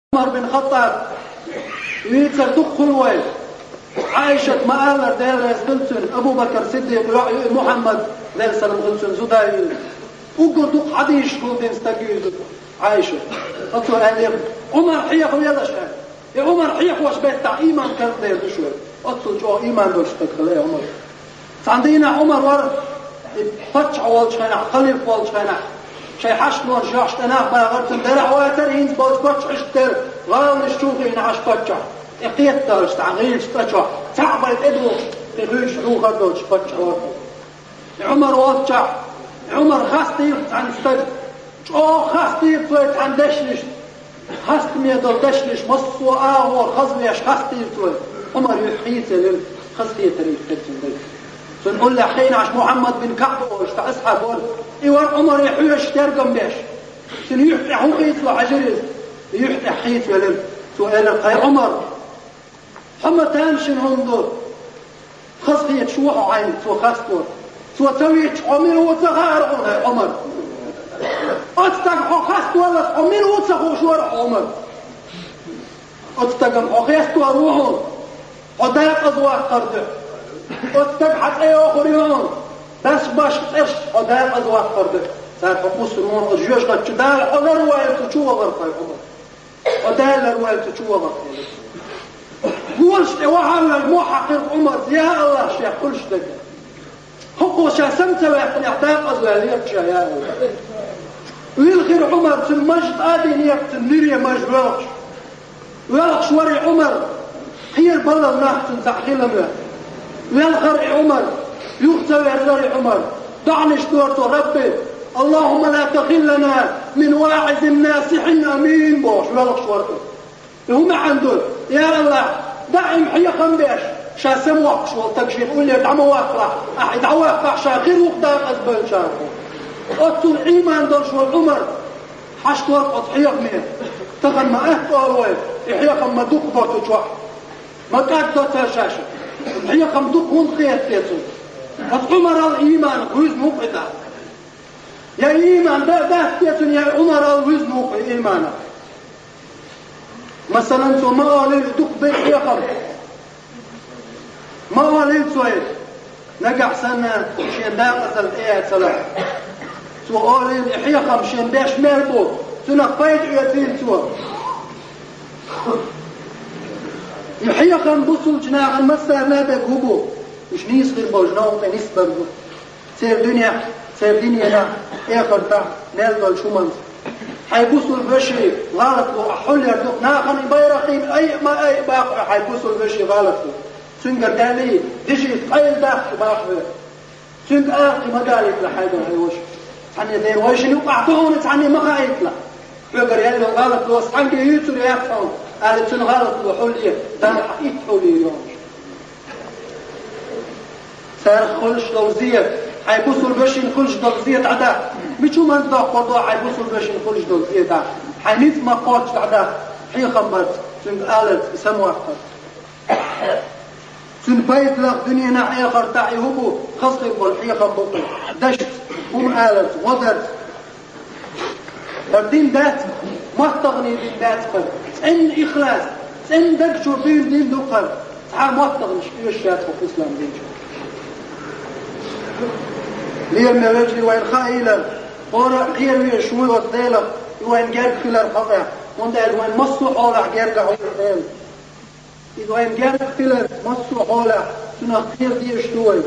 عمر بن الخطاب ويتسر دخل وين عائشة مآمر دير غلسن أبو بكر صديق محمد دير سلم غلسن زدايل وقل دق حديش قلتين استقيد عائشة قلتوا أهلي عمر حيخ ويلا شهر يا عمر حيخ واش بيت تاع إيمان كان دير بشوي قلتوا جو إيمان دول شتكل يا عمر عندنا عمر ورد فتح والشينا خليف والشينا شي حشت ورجعش أنا باغرت درع واترين بوش عشتر غال نشوفين عش فتح اقيت دارش تعغيش فتح تعبت ادو تغيش روح دوش فتح عمر واتح عمر خاستي عن استد او خاستي فلت عن دشلش خاست ميدل دشلش مصو آور خزويش خاستي فلت عمر يحيط لل خاستي تريد تتندل سنقول لحين عش محمد بن كعب وش تأسحب إيوان عمر يحيش ترقم بيش سنيحتي حقيت وعجرز يحتي حقيت ولل سؤال القي عمر حما تامشن هندور خاصية شوح عين سو خاستور سو تويت عمر وتغارون يا عمر أتتقع خاست ولا عمر وتغو شوار عمر أتتقع خاست وروحون عداء أضواء قرده أتتقع أي آخرين بس باش قرش عداء أضواء قرده صار حقوس المون الجيوش قد تدال على رواية تشوى غرفة يا عمر عداء رواية تشوى غرفة قولش وحاول المحقق عمر يا الله شيخ كلش دقا حقو شاسمت ويحن اعتاق أزوالية يا الله ويلغير عمر تنمجد آدين يقتل نيريا مجبرش ويلغش وري عمر خير بلا الناح تنزعخيل منه ويلغر عمر يغتوي رضي عمر دعنش دورته ربي اللهم لا تخلنا من واعظ ناصح أمين بوش ويلغش ورده هم عندهم يا الله دعم حيقا بيش شاسم وقش والتقشير قول لي دعم واقع أحد واقع شاخير وقدار أزبال شاخر أطول إيمان دول شو عمر حشت وقت حيق مين تغن ما أهتو أروي حيقا ما دوق بوتو جوح ما قاد دوتا شاشة حيقا ما دوق هون خيات تيتو عمر الإيمان غيز مقعدة يا إيمان ده تيتو يا عمر الغيز مقعد إيمانا مثلا سو ما قالين دوق بيت حيقا ما قالين سويد نقع سنة شين داقة الإيه سلام سؤالين إحيا خمشين باش مالبو تنقيت عياتين سوا إحيا خم بصل جناغ المسار لا بقوبو مش نيصغر بوجناو تنسبر سير دنيا نا إخر تا نالدو الشمانس حيبوصل البشري غلط له أحل يردوك ناقن بيرقين أي باقع حيبوصل البشري غلط له سنقر دالي ديجي قيل داخل باقع سنق آقي مدالك لحاجة هاي تعني ذي وجهي وقعتون تعني ما خايتلا فقر يالله غلط لو أصحانك يوتر يفهم قالت سن غلط لو حوليه ده حقيت حوليه يوم سار خلش دوزية حيبوصوا البشين خلش دوزية عدا مشو من دا قضاء حيبوصوا البشين خلش دوزية دا حينيت ما قاتش عدا حي خمبت سن قالت يسموا أكتر سن بيت لك دنيا نحيا خرطاعي هبو خصقي والحيا خمبوطي دشت هم قالت وضرت الدين ذات ما تغني دين ذات قل سن إخلاص سن دكشور دين دقل تعال ما تغني شكي الشيات في الإسلام دين ليه من رجلي وين خائلا ورا غير وين شوي وطيلة وين جارك خلال قطع وين وين مصو حولح جارك عوض إذا وين جارك خلال مصو حولح سنة خير دي اشتوي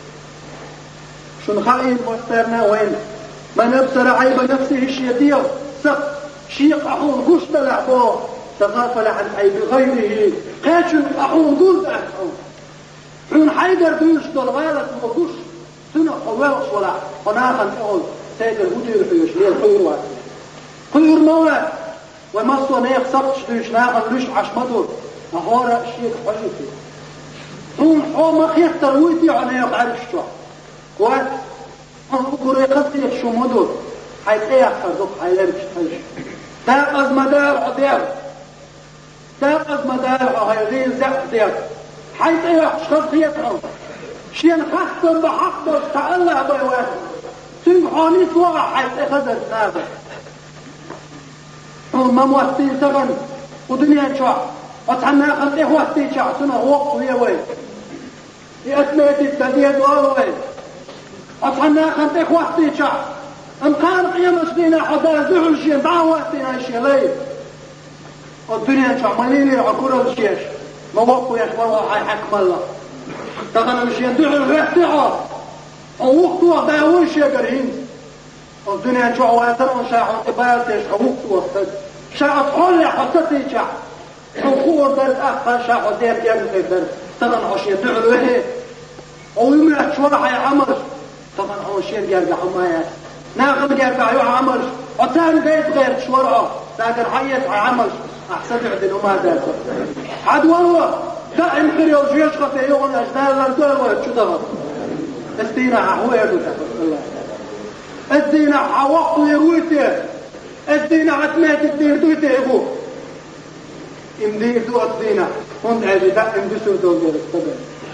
شن خائن مسترنا وين من أبصر عيب نفسه الشيطير سق شيق أحون قش بلعبه تغافل عن عيب غيره قاتل أحون قلت أحون حون حيدر دوش دول غالت وقش سنة حواش ولا قناخا تقول سيد الهدير حيوش ليه الحير واتي خير مواد ومصوى نيق سقش دوش ناغا لوش عشمدور نهارا الشيق حجيتي حون حوما خيختر ويتي عن نيق عرف شو وات أقول يقصي شو مدور حيتأخر ذوق حيلبش حيش تاقز مدار عدير تاقز مدار هايغين زق دير حيتأخر شخص يتعون شين خاصة بحقه تعالى بيوات سنحاني سواء حيتأخر ذات نابا ما مواتين تغن ودنيا شو أتحنا خلت إخوتي شو سنة وقت ويا وين يأتلت التديد والوين أتحنا خلت إخوتي شو أم كان قيام سنين حدا ذهل شيء دعواتنا شيء ليه الدنيا شو مليلي عقول الشيش ما وقوا يشبروا حي حكم الله تغنى الشيء ذهل ريحتها ووقتوا داوش يا قرين الدنيا شو واترون شاعوا قبالتش ووقتوا شاعت حولي حطتي شاع حقوق درد أخطى شاعوا دير يمكن درد تغنى عشي دعلوا إيه ويملك شوارع يا عمر طبعا هو شيء يرجع حمايات ناقم يرجع يا عمر وثاني بيت غير شوارعه لكن حيت عمر أحسن عدل وما دات عد والله دائم خير يوجيش خفي يوم الأجدال لردول ولا شو ضغط الدينة هو يدوك الله الدينة حوقت يرويته الدينة عتمات الدين دويته ابوه امديه دو الدينة هون عجي دائم بسو دول استقل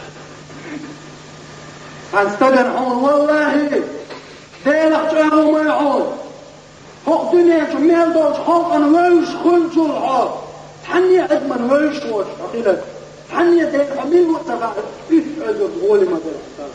هنستقل حون والله دينك جاهو ما يحون حق دنيا جميل دوش حق أنا ويش خلجو الحق تحني عدمن ويش وش أخيلك تحني دين حميل واتفاق إيه أجل غولي ما دين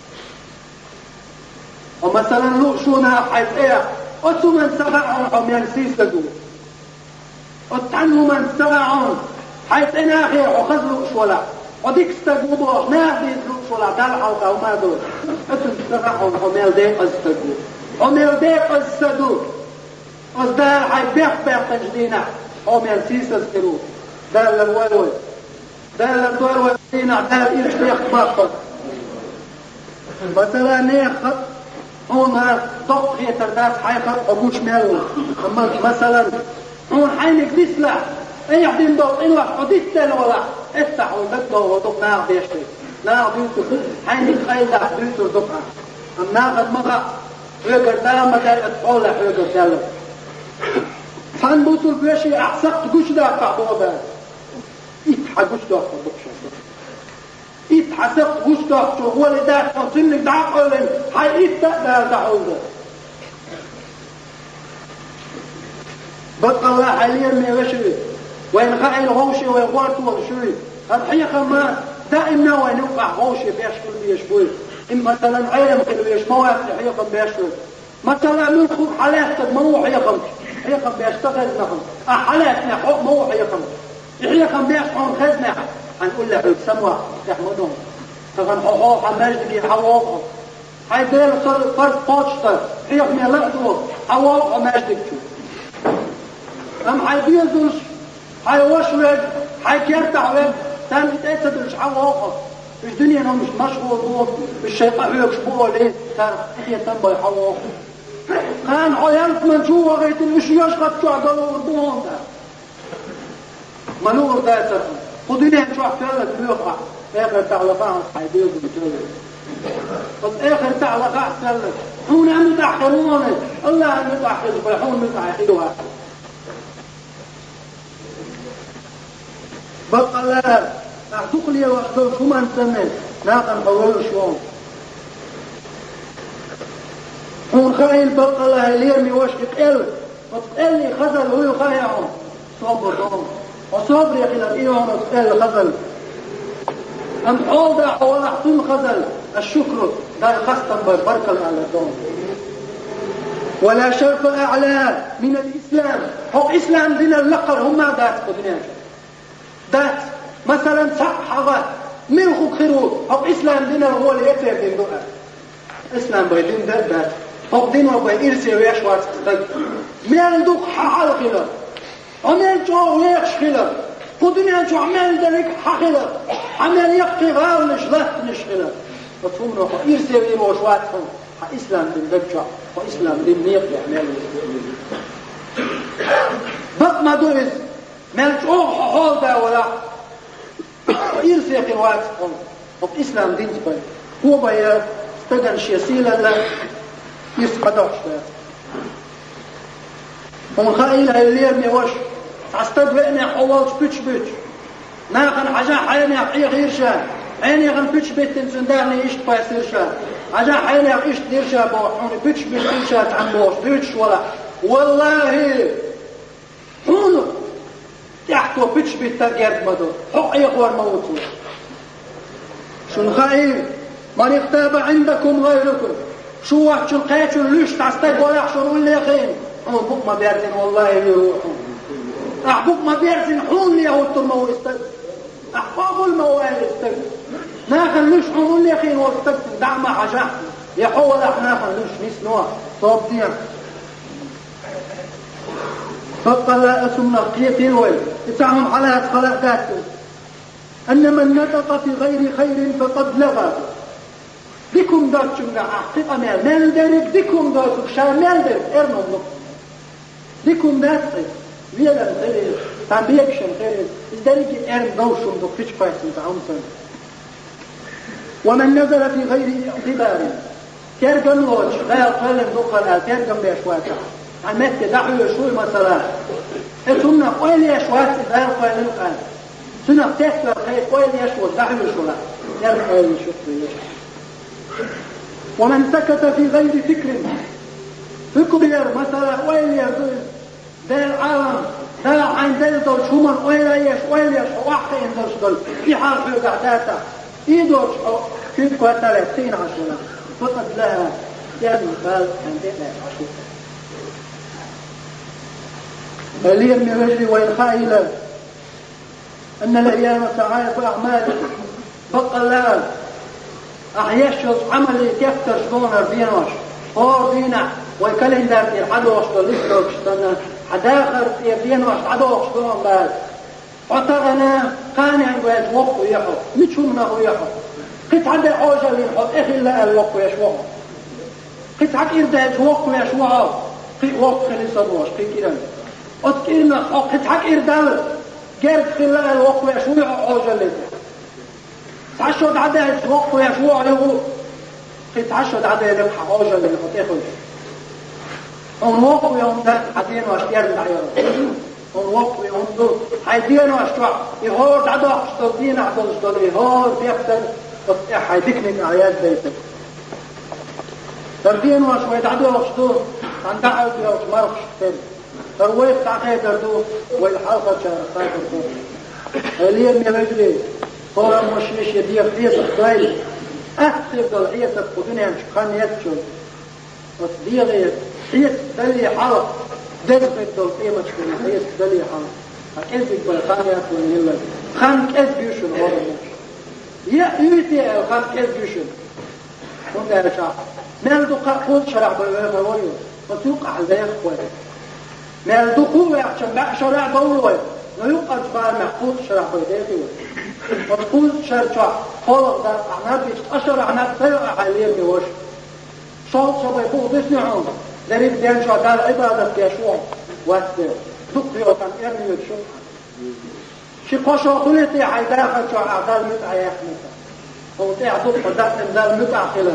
ومثلا لؤشونا حيث إيه أتو من سبعون حميل سيسدو أتعنوا من سبعون حيث إنا أخير وخذ لؤش ولا وديك استقوضوا ما دين لؤش ولا تلحوك أو ما دول أتو سبعون حميل دين أستقو حميل دين أستقو أصدار حي بيخ تجدينا حميل سيسدو دال الولوي دال الدول والدينا دال إيش بيخ مثلا نيخ هون ضغط هي ترداس حيخر أبوش ميلو مثلا هون حينك تسلع أي حدين ضغط إلا حديث ولا افتح ودقه ودق ناغ بيشتري ناغ بيوتو حينك خيدا بيوتو دقها أم ناغد مغا حيقر داما دار أتحولة حيقر دالا فان بوتو البيشي أحسقت قش دا قعبوا بها إتحا قش دا قعبوا إتحسقت قش دا قعبوا ولدات وصنك دعقلن حي إتتا دعوه بطل الله حاليا ما يغشري وين غايل غوشي ويغوارتو وغشري الحقيقة ما دائما وين يوقع غوشي بيشكل بيشبوي إن مثلا عيلم كانوا يشموا الحقيقة بيشكل مثلا منكم حالاتك مو حقيقة حقيقة بيشتغل نحن حالاتنا مو حقيقة بيشكل خزنا هنقول له سموا يحمدون فكان حقوق مجدي حقوق هاي دير فرد قوشتر حقيقة ميلادو حقوق مجدك أم حيبيزوش حيوشوك حيكيرتعوك تاني تأتدرش حقوقه مش دنيا أنا مش مشغول بالشيطان يكشبوه ليه ترى إخي تنبي حقوقه كان عيالك من جوا غيت الإش يشغط شو عقلوا وردوهم ده منور ده ترى خديني شو عقلك بيوقع آخر تعلقاء حيبيزو بتولي بس آخر تعلقاء سلك هون عم يتأخروني الله عم يتأخر بيحون متأخروها بقى لا أعطوك لي وأخذوا شو ما نسمي ناقا أول شوون هون خايل بقى الله يليرمي وشك تقل وتقلي خزل هو يخايعهم صبرهم وصبر يا خلال إيهم وتقل خزل أم حوضع ولا حطون خزل الشكر داي خستم بركة على الدون ولا شرف أعلى من الإسلام هو إسلام دين اللقر هم ما دات قدنيا دات مثلا صحغة ملخو خيرو هو إسلام دين هو اللي يترك دين دعاء إسلام بيدين دات هو دين هو بيرسي ويشوات ميل دوك حال خلال عمل جو ويخش خلال قدنيا جو عمل ذلك حخلال عمل يقي غار نشلت نشخلال مفهوم روحه إرسي ويشواتهم إسلام دين دجع وإسلام دين نيق يعمل بق ما دوز ملجوح حول ده ولا إرسي قواتهم وإسلام دين تبين هو بيا استدن شيسيلا لا يسقطوش ده ومن خائل هيلير ميوش استدوئنا حوالش بيتش ناخن حاجة حياني حقيق غيرشان عيني غن بيتش بيت تنسندارني إيش بيصير شان عجا حيني إيش دير شابه حوني بيتش بيت إنشات عموش بيتش ولا والله حونو تو بيتش بيتاجرد مدو حق يخور موتو شن خائر من اغتاب عندكم غيركم شو واحد شو القيت شو ليش تعستيق ولا شو اللي يخين بوك ما بيرزن والله يروحون أحبوك ما بيرزن حون لي هو الترمو استجد أحباب الموال استجد ناخن ليش حون اللي يخين واستجد دعما حاجة يحول احناخن ليش نسنوا صوب ديان فقال لا أسمنا قيتين ويل اتعهم على خلق ذاته أن من نطق في غير خير فقد لغى بكم دات شمع حقيقة مال دارك بكم دات شار مال دارك ارنو نقص بكم دات ويلا خير تعبيكشن خير الدارك ارن دوشم دو فيش فايسن تعمسن ومن نزل في غير اعتبار كيرجن لوش غير قلن دقل كيرجن بيشواتا عمت دعوا شوي مثلا ثم قويل يشوات غير قلن قال ثم تكتر خير قويل يشوات دعوا شولا غير قلن شوي ومن سكت في غير فكر ير مثلا وين يقول ده العالم ده عن ذلك شومن وين يش واحد يندرس في حال في قعدته يدور كيف قلت 30 عشرة فقط لها يعني قال عندنا عشرة اللي من رجلي والخائلة أن الأيام تعالى أعمالكم بقى لها أحيشت عملي كفتر شلون بينوش هو بينا ويكلم ده في حدوش وليسلوك شتنا حداخر في بينوش حدوش شلون بعد عطانا قانع ويجوق يحو نتشمنا ويحو قد عدا حوجة لنحط إخي الله الوق ويشوق قد عك إرده يجوق ويشوق قد وق خلصبوش قد كيران قد كيرنا قد عك إرده جارد خلال الوق ويشوق حوجة لنحط تعشد عدا يتوقف ويشوع له تعشد عدا يلقى حاجة اللي ياخذ ونوقف يوم ده حدين واشتيار العيار ونوقف يوم ده حدين واشتوع يهور عدا اشتدين عدا اشتدين يهور بيقتل حيدكنك عياد بيتك تردين واشويد عدا اشتدين عن دعوة يوم مرخ شتين ترويق تعقيد دردو والحلقة شارقات دردو هليا من رجلي هو مش يديه خيص خايل أكثر ضلعية تفقدوني عن شخان يتشون وصديغي خيص دلي حلق دلقي الضلعية مشكلة خيص دلي حلق أكذب بالخان يأكل من الله خان كذب يشون هذا المش يأتي الخان كذب يشون شون ده رشاق مال دقاء خود شرع بالغوريو وتوقع على إخوة مال دقوة يحشن شرع دولوه ويوقع جبال محفوظ شرع بالغوريو وتقول شرطة خلق ده أعناب أشر أعناب سيء حاليا بوش شرط شبه يقول بسنعون ذلك دين شو دال عبادة يشوع واسد دقيقة كان إرمي يتشوع شي قشو خلطي حيداخل شو أعدال متع يحمسا وطيع دقة دقة دال متع خلال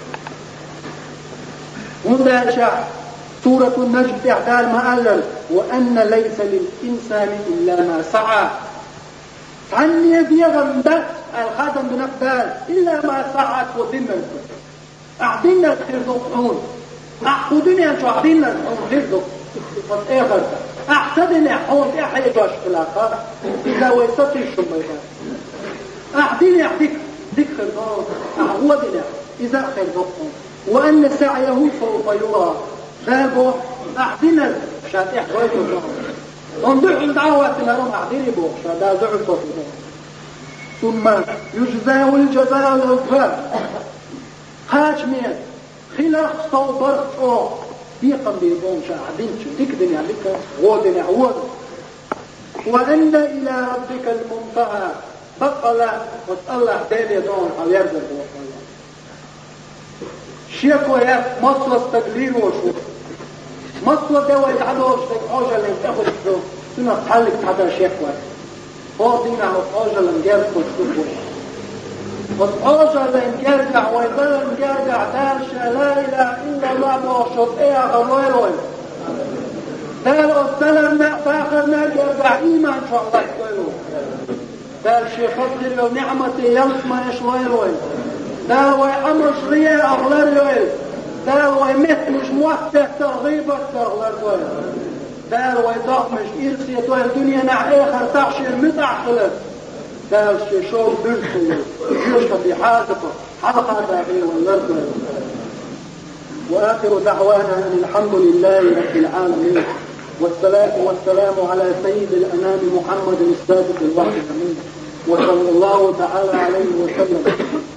وده شع سورة النجم تعدال ما قال وأن ليس للإنسان إلا ما سعى عني بيغم بس الخاتم بنقدال إلا ما سعت وذمنكم أعطينا الخير دقعون أعقودني أنشو أعطينا الخير دقعون إيه غرطة أحسدني حون إيه حيجاش في الآخر إذا ويستطيع الشميكات أعطيني أعطيك ذكر دقعون أعودنا إذا خير دقعون وأن سعيه سوف يرى بابه أعطينا شاتح غير دقعون وندعو الدعوة لهم أعديني بوك شادا دعو صوته ثم يجزاه الجزاء الأوفى خاشمين خلاق صوبر صوت بيقم بيبون شاعدين شو ديك دنيا لك غودني عود وأن إلى ربك المنتهى بقلا وتقلع دالي دون أو يرزق وقال شيك وياك مصلص تقليل وشوف مصلص دوا يتعدوش تقعوش اللي تأخذ الشوف سنة تحلق حدا شيك وياك فاضينا وتقعوش اللي نجارك وشوف وتقعوش اللي نجارك ويضل نجارك دارشة لا إله إلا الله بوشوف إيه أغلويروي دار أبتلنا فاخرنا جارك إيمان شو الله يقولوا دار شيخ فضل ونعمتي يلقما يشويروي دار ويأمر شريع أغلر يويل دار ويمثل مش موثق ترغيبك تغلر يويل دار ويضاق مش إرسية الدنيا نع آخر تعشي المتعخلة دار شو برسل يشتى بحاجته حلقة تابعي والنرد وآخر دعوانا أن الحمد لله رب العالمين والصلاة والسلام على سيد الأنام محمد الصادق الوحيد الأمين وصلى الله تعالى عليه وسلم